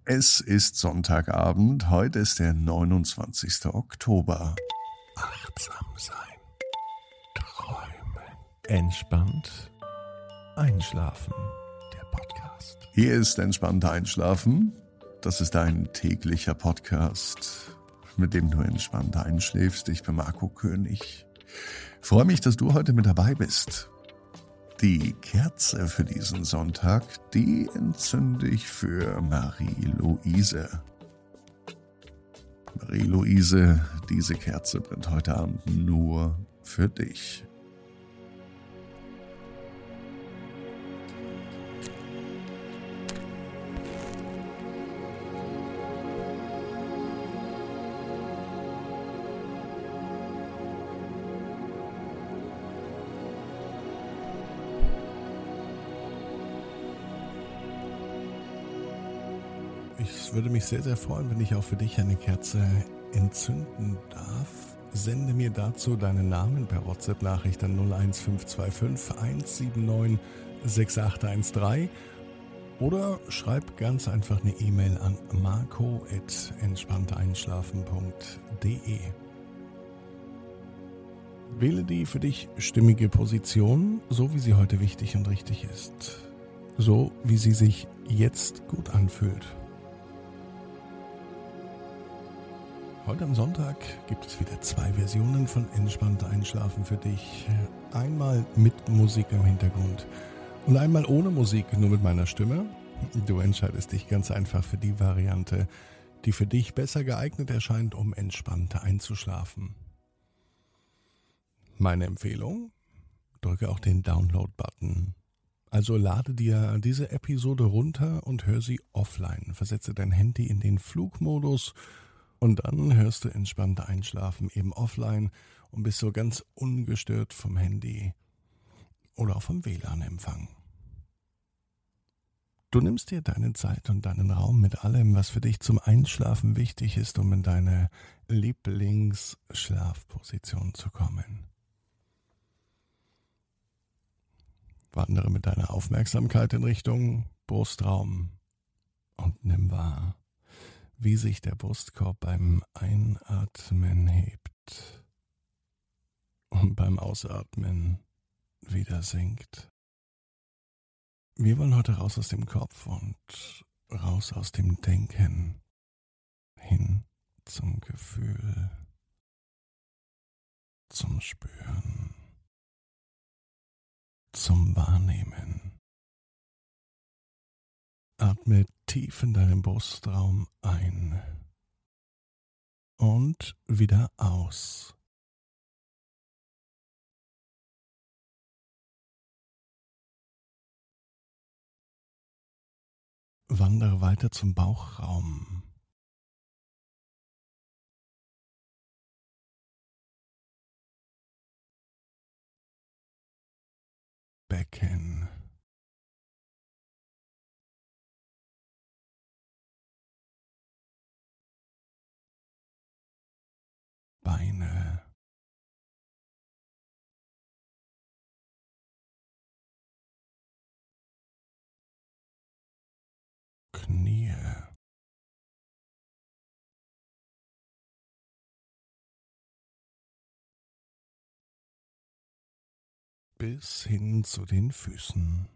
Es ist Sonntagabend, heute ist der 29. Oktober. Achtsam sein, träumen, entspannt einschlafen. Der Podcast. Hier ist Entspannt Einschlafen. Das ist ein täglicher Podcast, mit dem du entspannt einschläfst. Ich bin Marco König. Freue mich, dass du heute mit dabei bist. Die Kerze für diesen Sonntag, die entzünde ich für Marie-Louise. Marie-Louise, diese Kerze brennt heute Abend nur für dich. Ich würde mich sehr, sehr freuen, wenn ich auch für dich eine Kerze entzünden darf. Sende mir dazu deinen Namen per WhatsApp-Nachricht an 01525 179 6813 oder schreib ganz einfach eine E-Mail an marco@entspannteinschlafen.de. Wähle die für dich stimmige Position, so wie sie heute wichtig und richtig ist. So wie sie sich jetzt gut anfühlt. Heute am Sonntag gibt es wieder 2 Versionen von Entspannt Einschlafen für dich. Einmal mit Musik im Hintergrund und einmal ohne Musik, nur mit meiner Stimme. Du entscheidest dich ganz einfach für die Variante, die für dich besser geeignet erscheint, um entspannter einzuschlafen. Meine Empfehlung? Drücke auch den Download-Button. Also lade dir diese Episode runter und hör sie offline. Versetze dein Handy in den Flugmodus und dann hörst du entspannt einschlafen, eben offline und bist so ganz ungestört vom Handy oder auch vom WLAN-Empfang. Du nimmst dir deine Zeit und deinen Raum mit allem, was für dich zum Einschlafen wichtig ist, um in deine Lieblingsschlafposition zu kommen. Wandere mit deiner Aufmerksamkeit in Richtung Brustraum und nimm wahr, wie sich der Brustkorb beim Einatmen hebt und beim Ausatmen wieder sinkt. Wir wollen heute raus aus dem Kopf und raus aus dem Denken hin zum Gefühl, zum Spüren, zum Wahrnehmen. Atme tief in deinen Brustraum ein und wieder aus. Wandere weiter zum Bauchraum. Becken. Beine. Knie. Bis hin zu den Füßen.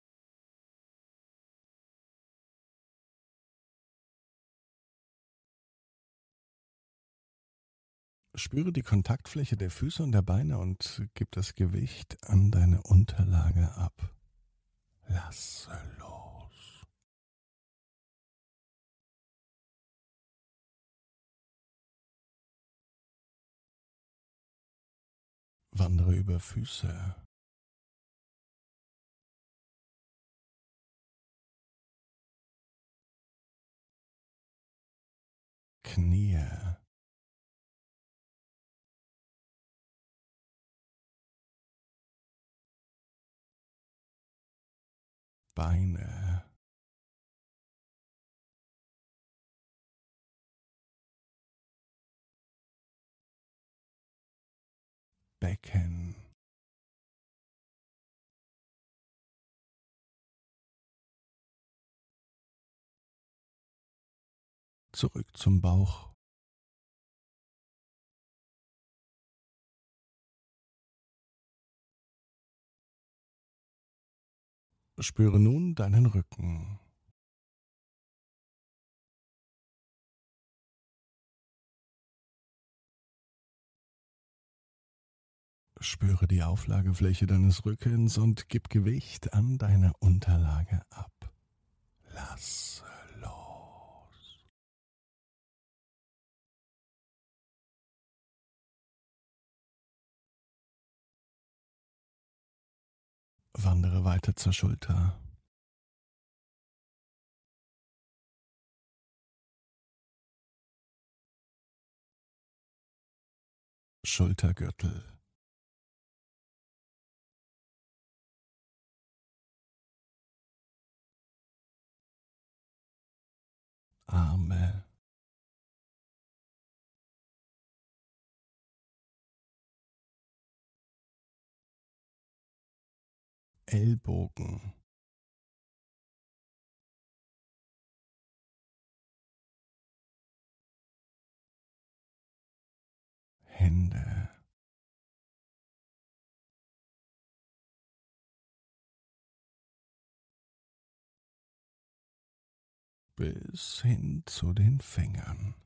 Spüre die Kontaktfläche der Füße und der Beine und gib das Gewicht an deine Unterlage ab. Lasse los. Wandere über Füße. Knie. Beine. Becken. zurück zum Bauch. Spüre nun deinen Rücken. Spüre die Auflagefläche deines Rückens und gib Gewicht an deine Unterlage ab. Lass los. Wandere weiter zur Schulter. Schultergürtel. Arme. Ellbogen. Hände. Bis hin zu den Fingern.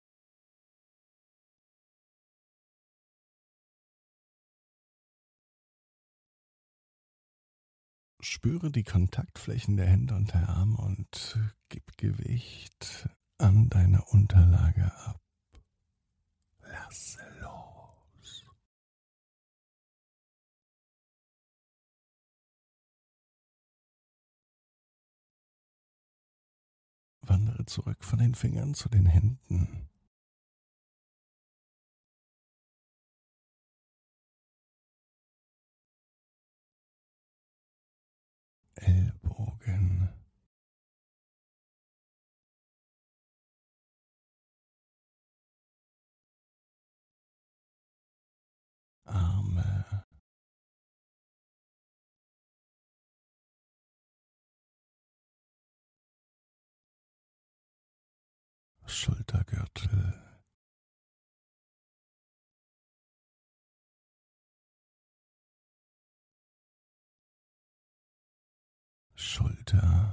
Spüre die Kontaktflächen der Hände und der Arme und gib Gewicht an deine Unterlage ab. Lass los. Wandere zurück von den Fingern zu den Händen. Ellbogen. Arme. Schultergürtel. Schulter.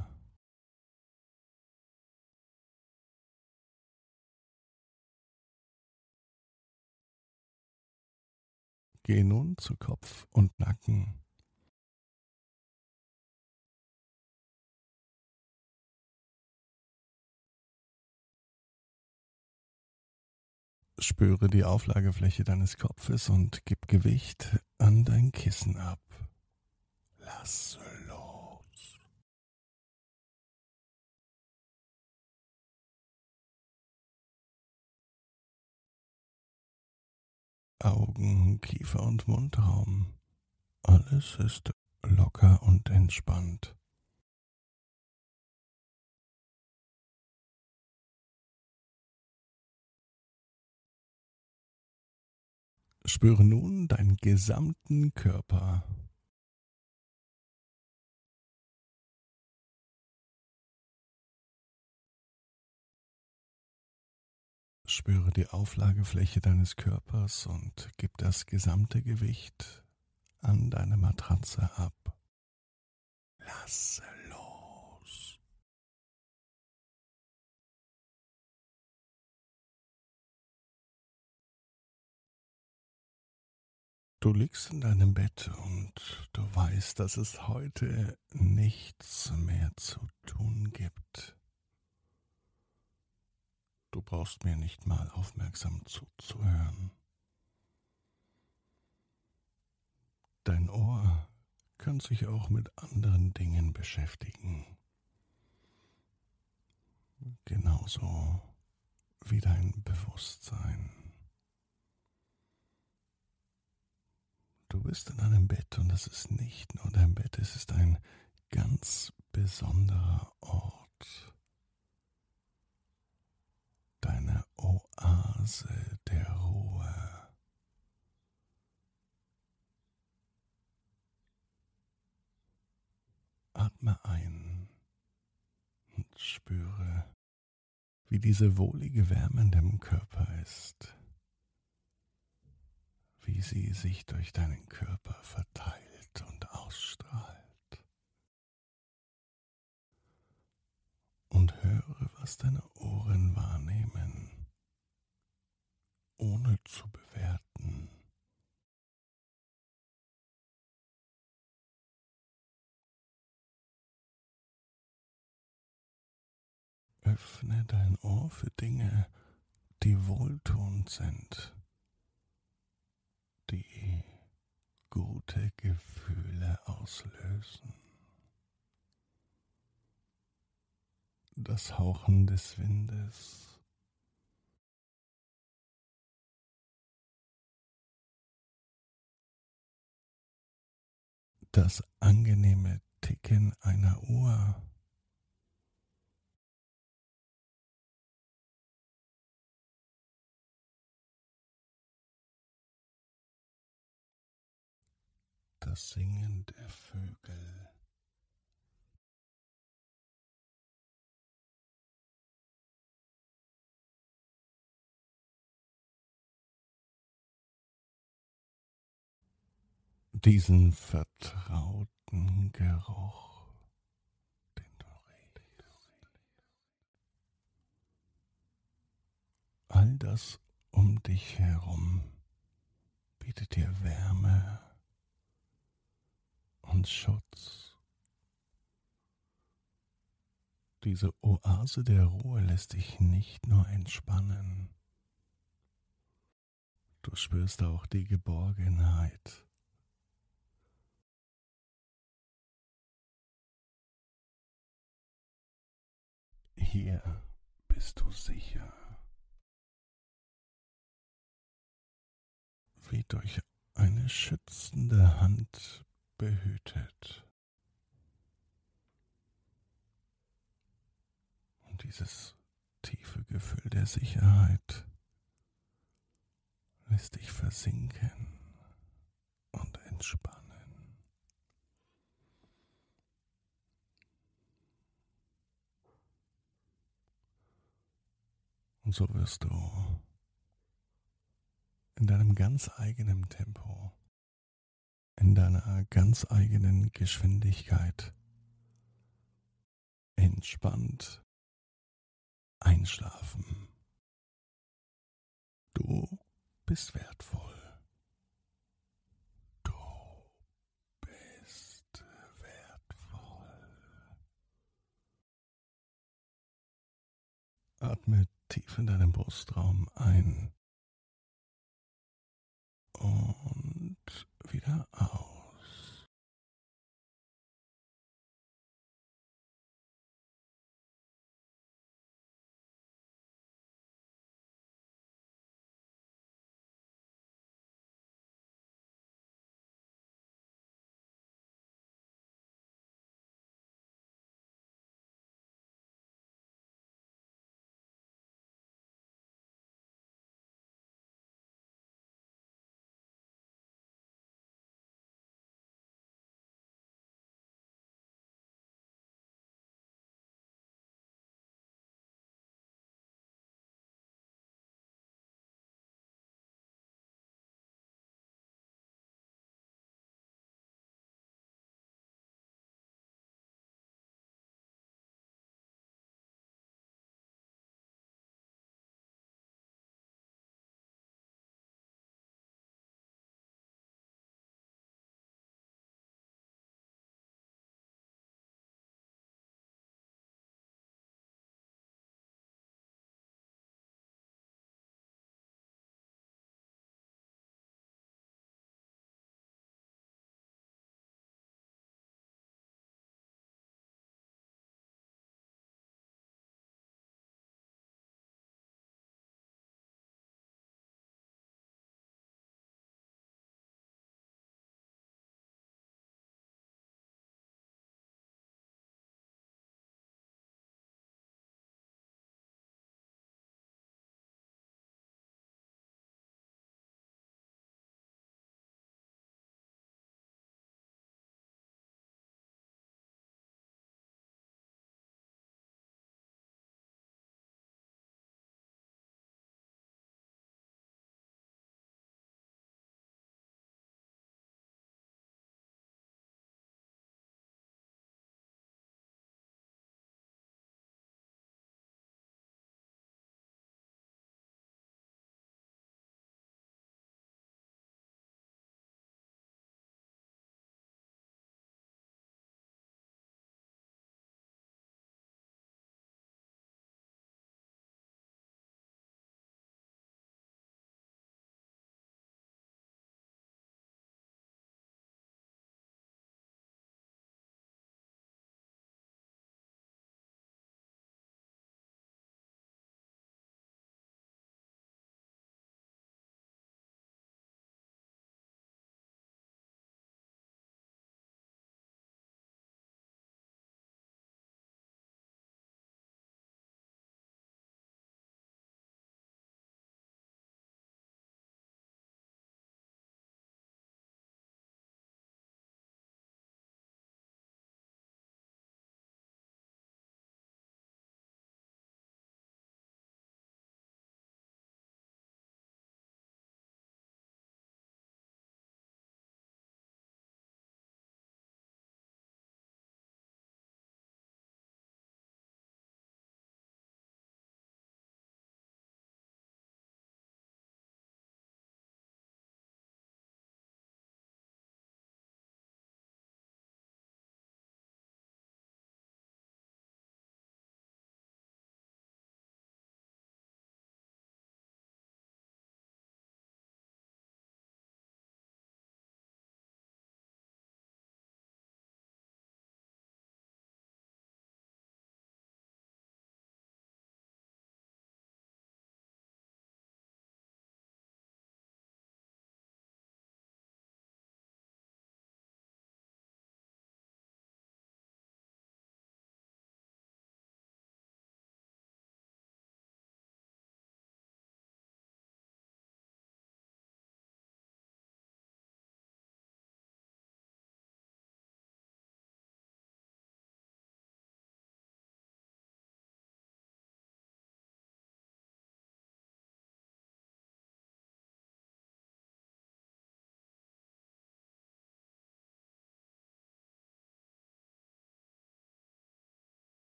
Geh nun zu Kopf und Nacken. Spüre die Auflagefläche deines Kopfes und gib Gewicht an dein Kissen ab. Lass los. Augen, Kiefer und Mundraum. Alles ist locker und entspannt. Spüre nun deinen gesamten Körper. Spüre die Auflagefläche deines Körpers und gib das gesamte Gewicht an deine Matratze ab. Lass los. Du liegst in deinem Bett und du weißt, dass es heute nichts mehr zu tun gibt. Du brauchst mir nicht mal aufmerksam zuzuhören. Dein Ohr kann sich auch mit anderen Dingen beschäftigen. Genauso wie dein Bewusstsein. Du bist in einem Bett und es ist nicht nur dein Bett, es ist ein ganz besonderer Ort. Deine Oase der Ruhe. Atme ein und spüre, wie diese wohlige Wärme in deinem Körper ist, wie sie sich durch deinen Körper verteilt und ausstrahlt. Und höre, was deine Ohren wahrnehmen, ohne zu bewerten. Öffne dein Ohr für Dinge, die wohltuend sind, die gute Gefühle auslösen. Das Hauchen des Windes, das angenehme Ticken einer Uhr, das Singen der Vögel, diesen vertrauten Geruch, den du riechst. All das um dich herum bietet dir Wärme und Schutz. Diese Oase der Ruhe lässt dich nicht nur entspannen, du spürst auch die Geborgenheit. Hier bist du sicher, wie durch eine schützende Hand behütet. Und dieses tiefe Gefühl der Sicherheit lässt dich versinken und entspannen. Und so wirst du in deinem ganz eigenen Tempo, in deiner ganz eigenen Geschwindigkeit entspannt einschlafen. Du bist wertvoll. Du bist wertvoll. Atme tief in deinen Brustraum ein und wieder aus.